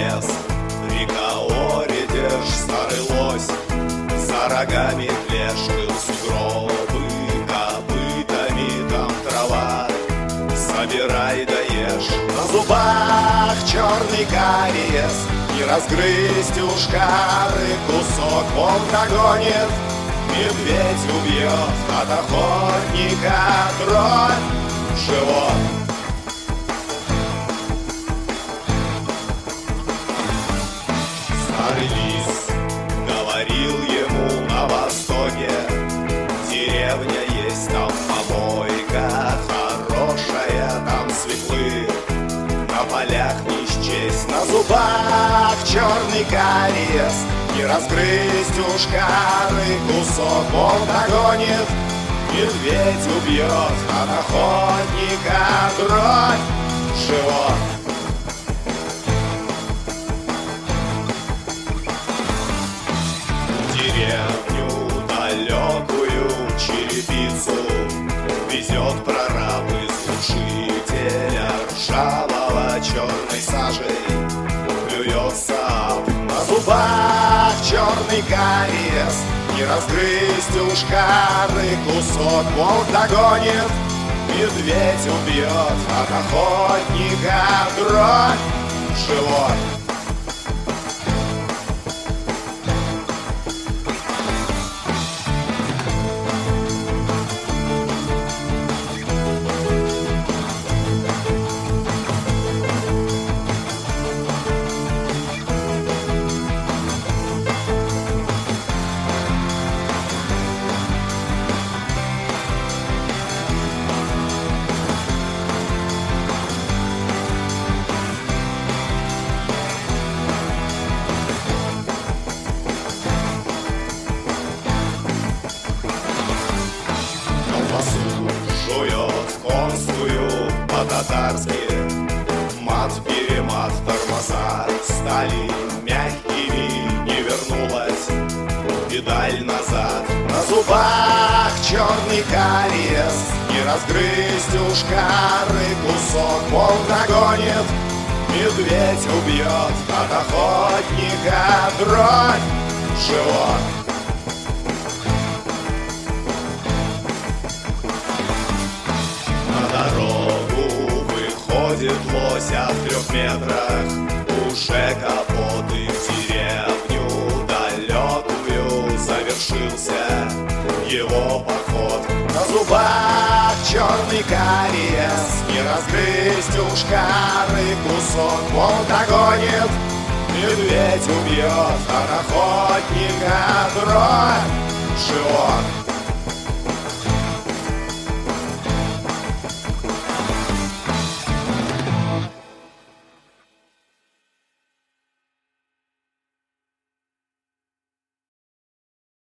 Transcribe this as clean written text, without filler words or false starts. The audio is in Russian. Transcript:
лес. Река Оредеж, старый лось, за рогами клеши, сугробы, копытами там трава. Собирай да ешь, на зубах черный кариес, и разгрызть ушкары кусок волк догонит. Медведь убьет от охотника кровь в живот. Старый лис говорил ему на востоке: деревня есть, там помойка хорошая, там свеклы, на полях не счесть. На зубах черный кариес, и разгрызть ушкары кусок волк догонит. Медведь убьет от охотника кровь в живот. Деревню далекую черепицу везет прораб из глушителя ржавого черной сажей. Плюется на зубах черный кариес, и разгрызть ушкары кусок волк догонит. Медведь убьет от охотника кровь в живот. Жует конскую по-татарски, мат-перемат, тормоза стали мягкими, не вернулась педаль назад. На зубах черный кариес, и разгрызть ушкары кусок волк догонит. Медведь убьет от охотника кровь в живот. Дорогу выходит лось, а в 3 метрах уже капот, и в деревню далекую завершился его поход. На зубах черный кариес, не разгрызть ушкары кусок волк догонит. Медведь убьет от охотника кровь в живот.